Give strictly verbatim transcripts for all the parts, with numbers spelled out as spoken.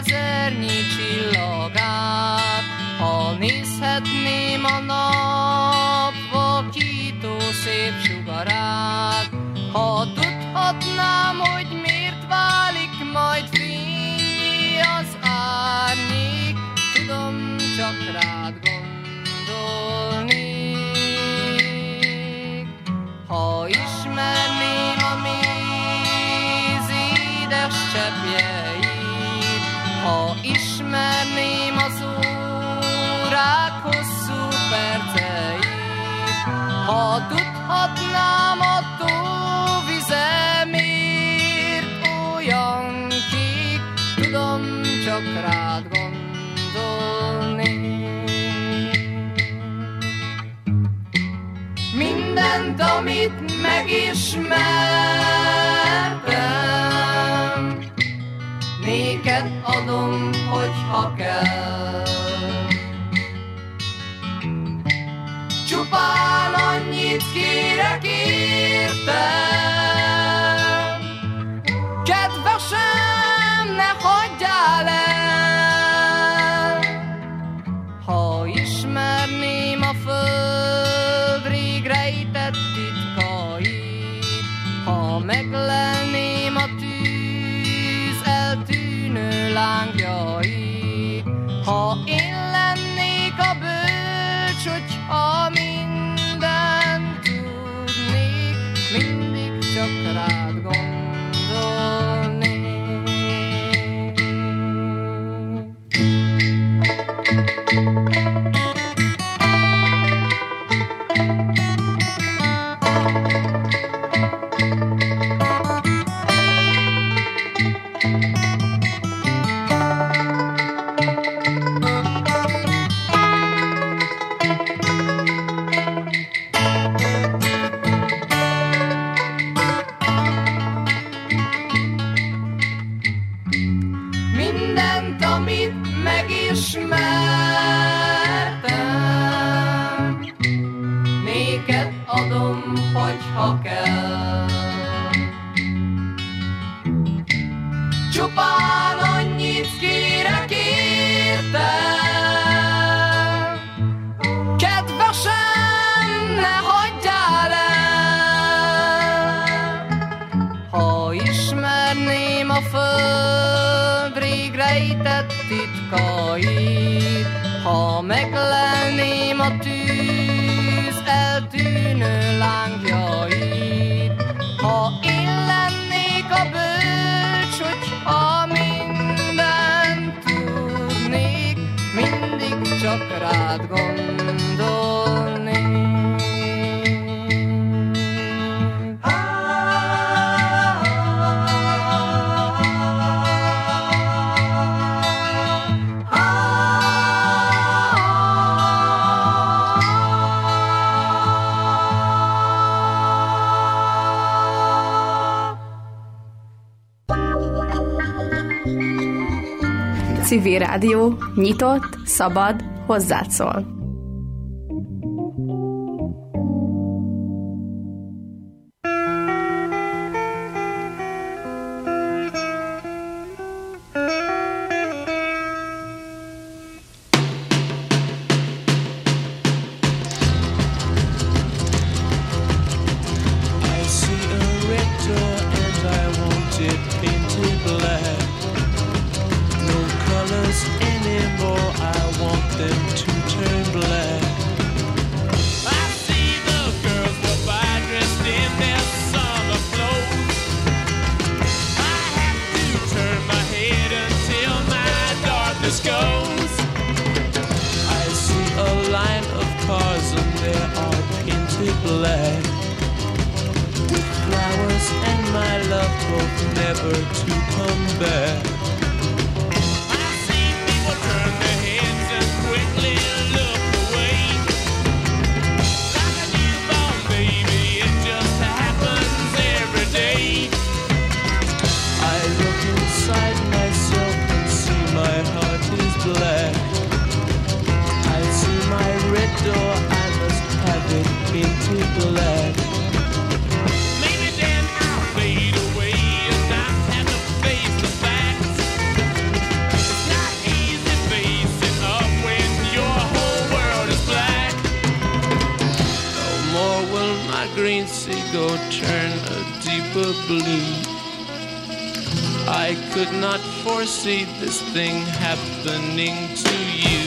ezernyi csillagát, ha nézhetném a nap vakító szép sugarát, ha tudhatnám, hogy miért válik majd fényé az árnyék, tudom, csak rád gondolnék. Ha ismerném a méz édes cseppjeit, ha ismerném az órák hosszú perceit, ha tudhatnám a tóvize miért olyan kék, tudom, csak rád gondolnék. Mindent, amit megismertem, néked adom, hogyha kell. Csupán annyit kérek érte, kedvesem, ne hagyjál el. Ha ismerném a föld rég rejtett titkait, ha meglelném a tűz eltűnő lángjait, ha én lennék a bölcs, hogyha mindent tudnék, mindig csak rád gondolnék. Mindent, amit megismertem, néked adom, hogyha kell. Csupán annyit kérek érte, kedvesem, ne hagyjál el. Ha ismerném a föld rég rejtett titkait, ha meglelném a tűz eltűnő lángjait, ha én lennék a bölcs, hogyha mindent tudnék, mindig csak rád gondolnék. Civil Rádió, nyitott, szabad, hozzád szól. Maybe then I'll fade away and not have to face the facts. fancy go turn a deeper blue. I could not foresee this thing happening to you.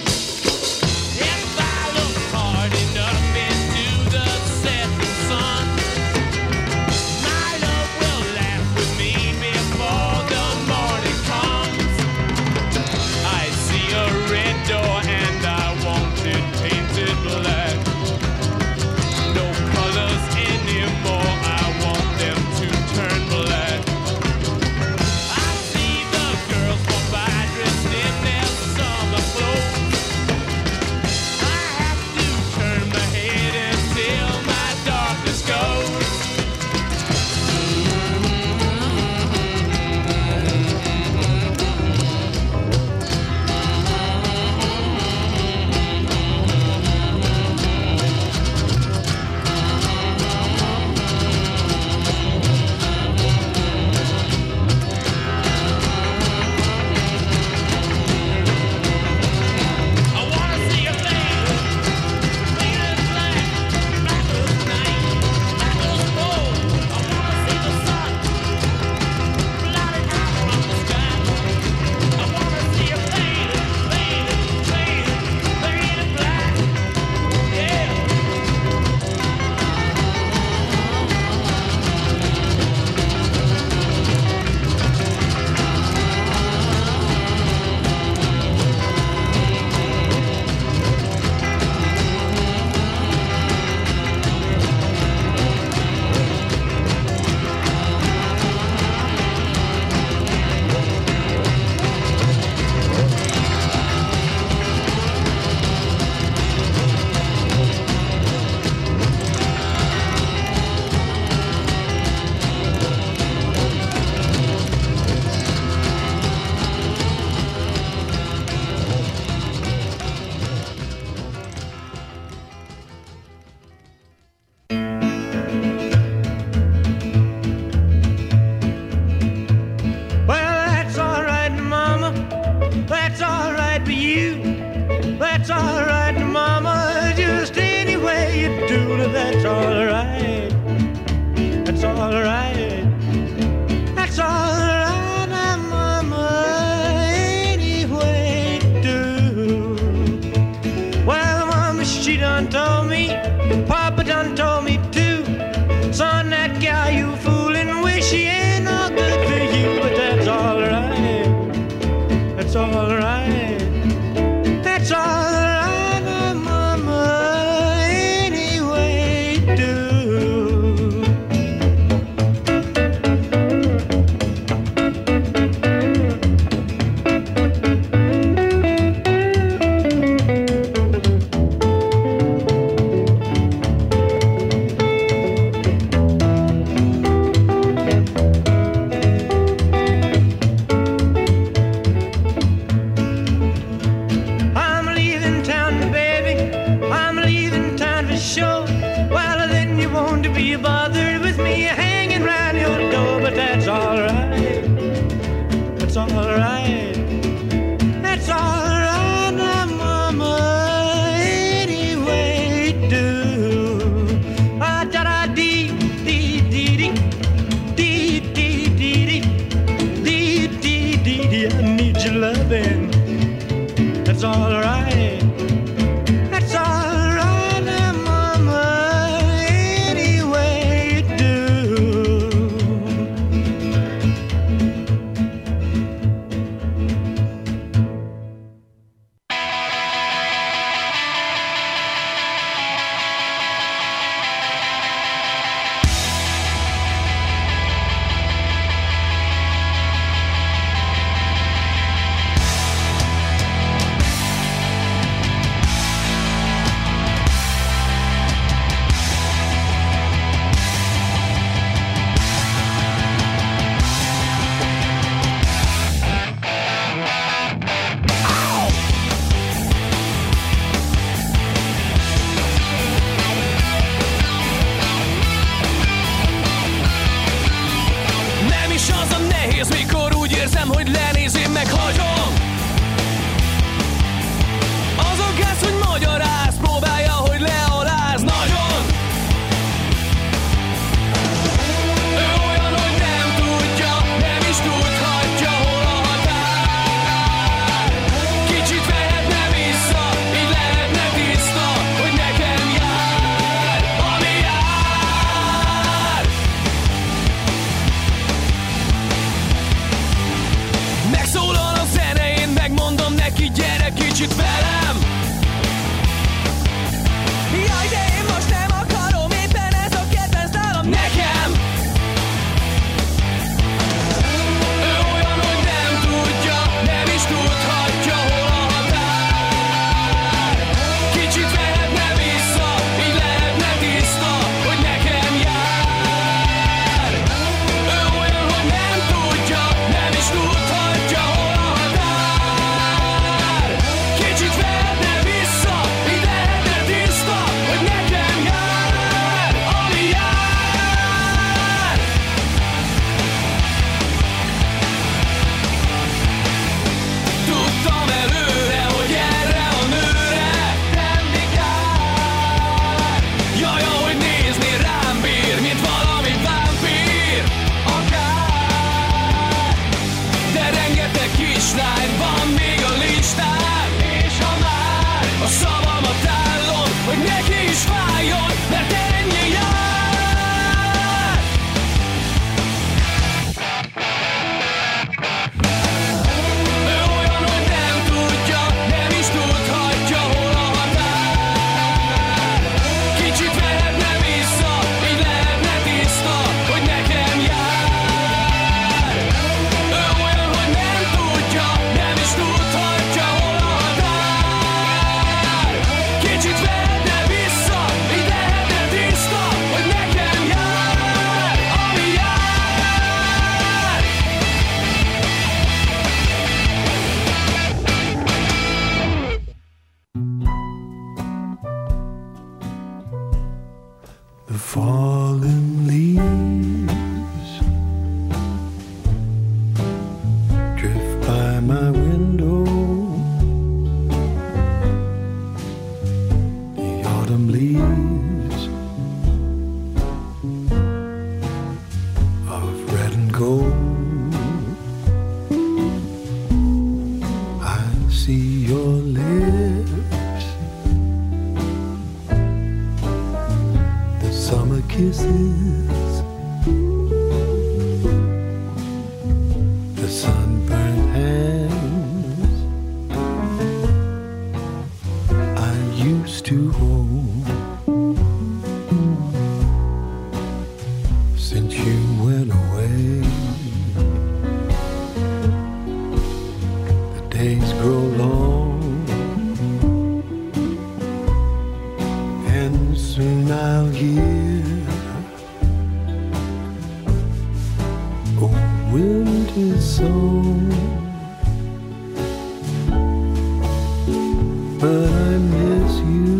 If I look hard enough into the setting sun, my love will laugh with me before the morning comes. I see a red door and I want it painted black. No colors anymore, I want them to turn black. I see the girls walk by dressed in their summer clothes. I have to turn my head until my darkness goes. I wanna see a lady, clean as black, black as night, black as gold. I wanna see the sun, blotted out from the sky. I wanna see a lady, lady, lady, lady black, yeah. Well, that's all right, Mama. That's all right for you. That's all right, Mama. Just any way you do it, that's all right. That's all right. That's all right, Mama. Any way you do. Well, Mama, she done told me. Papa done told me too. Son, that guy you fooling with, she ain't no good for you. But that's all right. That's all right. That's all right, Mama. Any way you do. I'm leaving town, baby. I'm leaving town for sure. Well, then you won't be bothered with me hanging round your door. But that's all right. That's all right. That's all right, now, Mama. Any way you do. Ah, da da dee dee dee dee dee dee dee dee dee dee dee. I need your loving. That's all right. That's all right, now, Mama. Any way you do. Valaki gyere kicsit velem. Jaj, de én most nem akarom, éppen ez a kedvenc nálam nekem. Ő olyan, hogy nem tudja, nem is tudhatja, hol a határ. Kicsit vehetne vissza, így lehetne tiszta, hogy nekem jár. Ő olyan, hogy nem tudja, nem is tudhatja, hol a határ. Kicsit vehetne vissza, így lehetne tiszta, hogy nekem jár, ami jár. Tudtam előre, hogy erre a nőre nem vigyár. Jaj, ahogy nézni rám bír, mint valami vámpír, akár. De rengeteg kislány van még a listán, és ha már a szavamat állom, hogy neki is fájjon, mert ennyi jár. Ő olyan, hogy nem tudja, nem is tudhatja, hol a határ. Kicsit vehetne vissza, így lehetne tiszta, hogy nekem jár. Ő olyan, hogy nem tudja, nem is tudhatja, hol a határ. Kicsit vehetne vissza, így lehetne tiszta, hogy nekem jár, ami jár. The fallen leaves drift by my window. The autumn leaves of red and gold. I see your lips, the summer kisses, the sunburned hands I used to hold. Since you went away, the days grow long, and soon I'll hear a winter song. But I miss you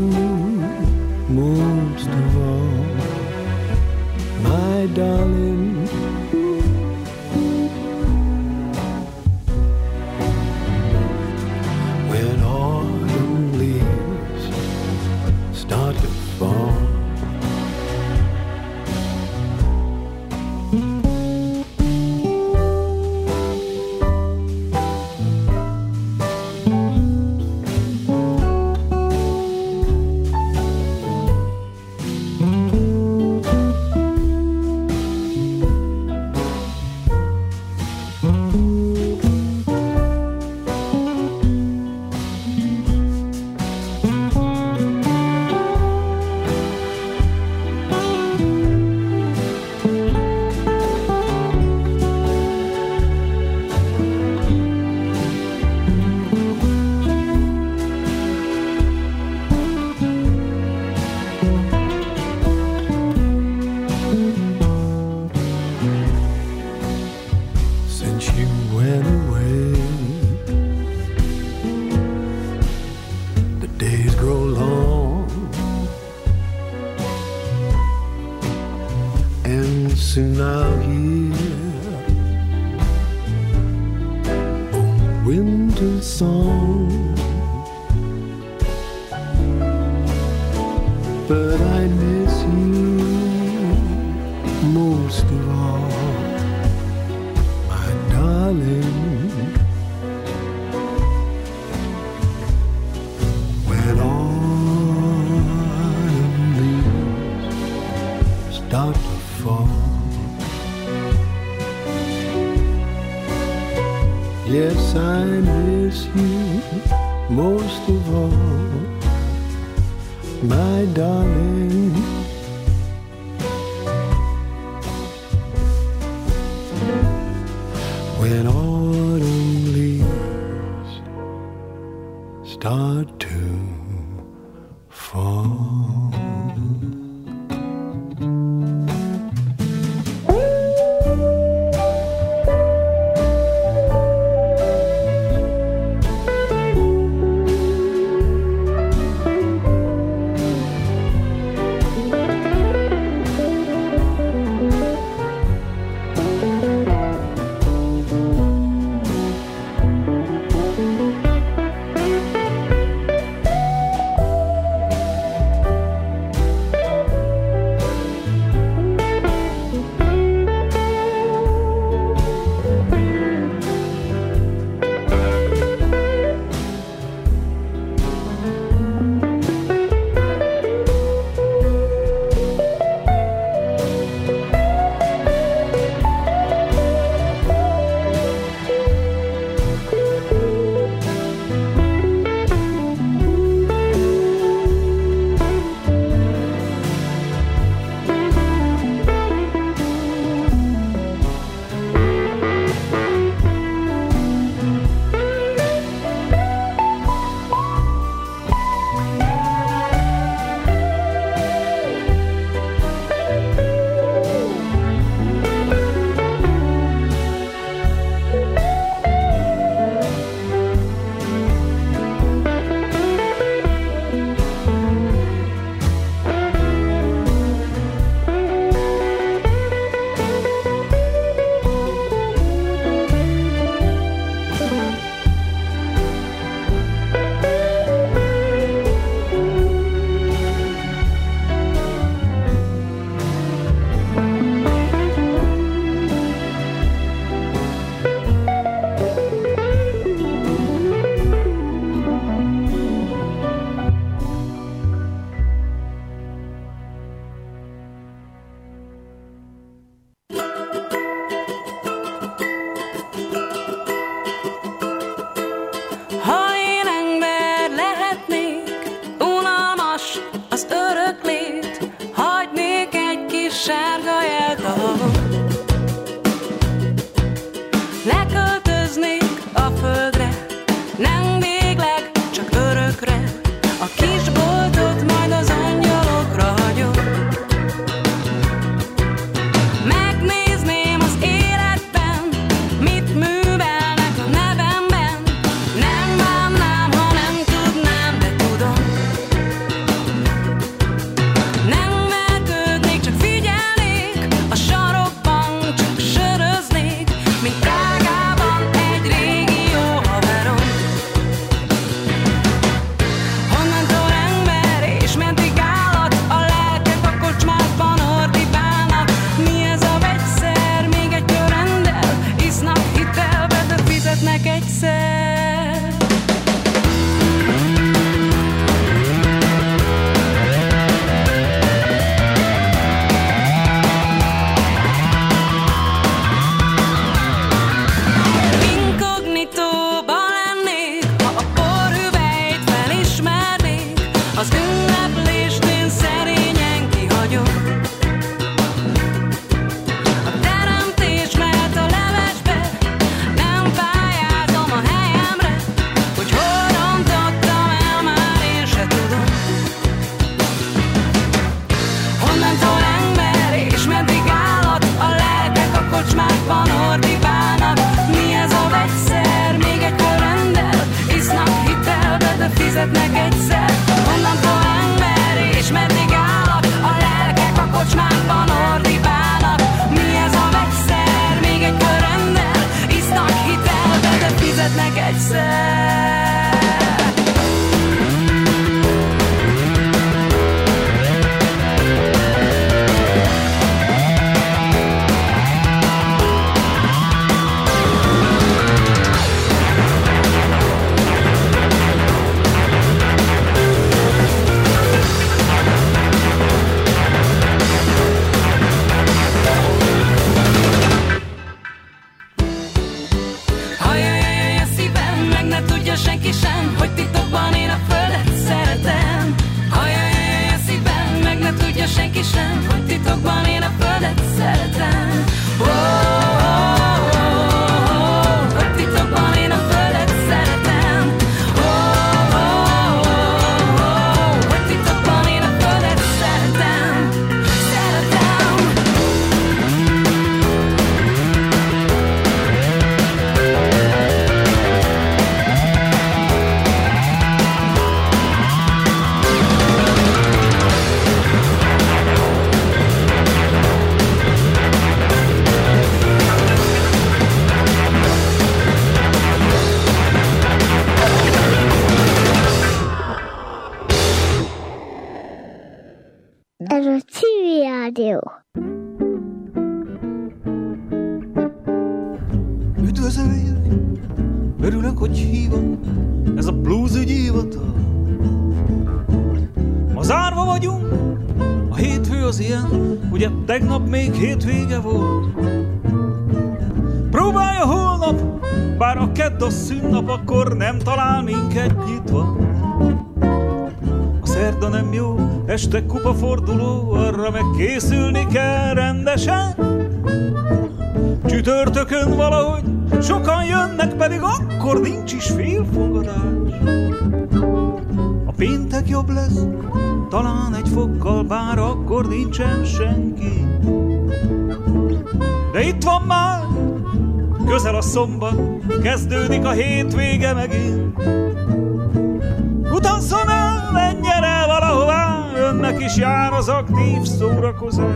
most of all, my darling. When autumn leaves start to fall, since you went away, the days grow long, and soon I'll hear a winter song. But I miss you most of all, my darling. When autumn leaves start to fall, yes, I miss you most of all, my darling. When autumn leaves start to fall, senki sem, hogy titok Civil Rádió. Üdvözöljük, örülök, hogy hívott, ez a blues ügyi hivatal. Ma zárva vagyunk, a hétfő az ilyen, ugye tegnap még hétvége volt. Próbálja holnap, bár a kedd a szünnap, akkor nem talál minket nyitva. A szerda nem jó, este kupaforduló, arra meg készülni kell rendesen. Csütörtökön valahogy sokan jönnek, pedig akkor nincs is félfogadás. A péntek jobb lesz, talán egy fokkal, bár akkor nincsen senki. De itt van már, közel a szombat, kezdődik a hétvége megint. Utazzon el, menjen el valahová, önnek is jár az aktív szórakozás.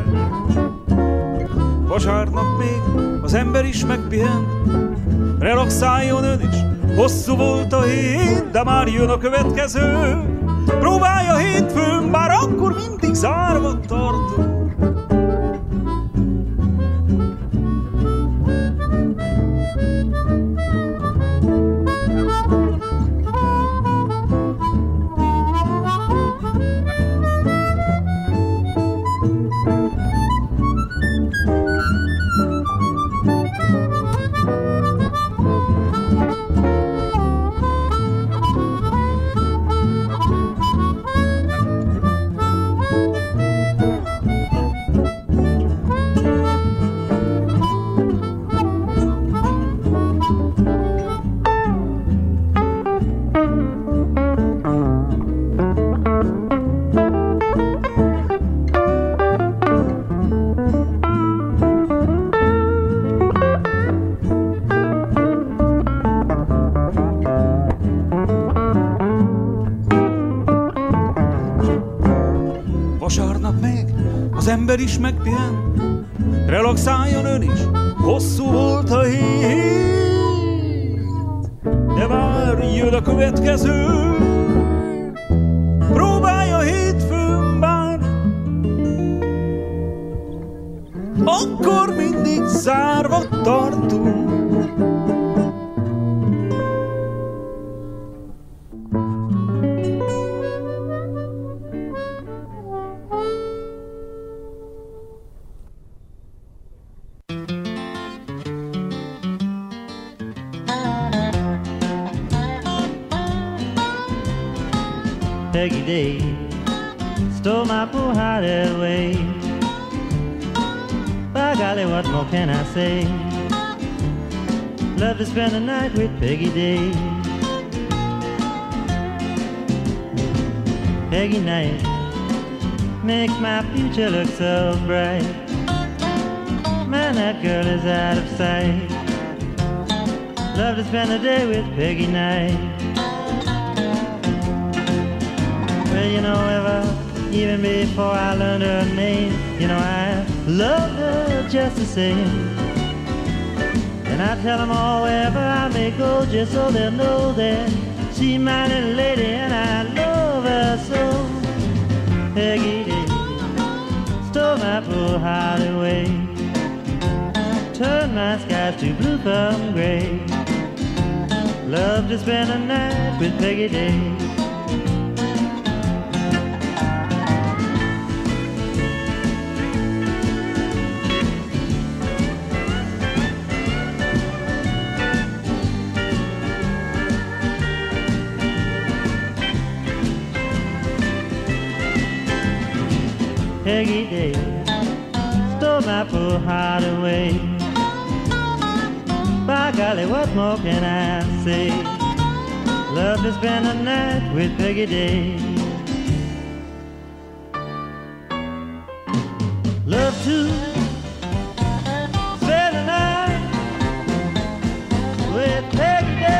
Vasárnap még az ember is megpihent, relaxáljon ön is, hosszú volt a hét, de már jön a következő. Próbálja hétfőn, bár akkor mindig zárva tartunk. Ember is megpihen, relaxáljon ön is, hosszú volt a hét, de már jön a következő. Próbálja hétfőn bár, akkor mindig zárva tartunk. Peggy Day stole my poor heart away. By golly, what more can I say? Love to spend the night with Peggy Day. Peggy night makes my future look so bright. Man, that girl is out of sight. Love to spend the day with Peggy night. Well, you know, ever, even before I learned her name, you know, I loved her just the same. And I tell them all wherever I may go, just so they'll know that she's my little lady and I love her so. Peggy Day stole my poor heart away, turned my skies to blue from gray. Love to spend a night with Peggy Day. Peggy Day stole my poor heart away. By golly, what more can I say? Love to spend a night with Peggy Day. Love to spend a night with Peggy Day.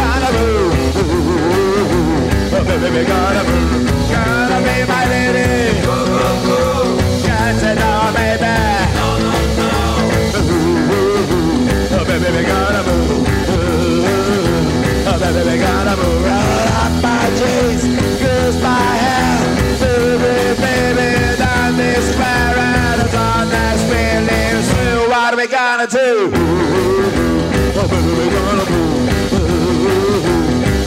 gotta move. Oh, baby, we gotta move. Gotta be my lady. Go, go, go. Can't say no, baby. No, no, no. Oh, baby, we gotta move. Oh, baby, we gotta move. Roll up my jeans, goose my hair. Baby, baby, down this square and it's on that spinning through. What are we gonna do? Oh, baby, we gonna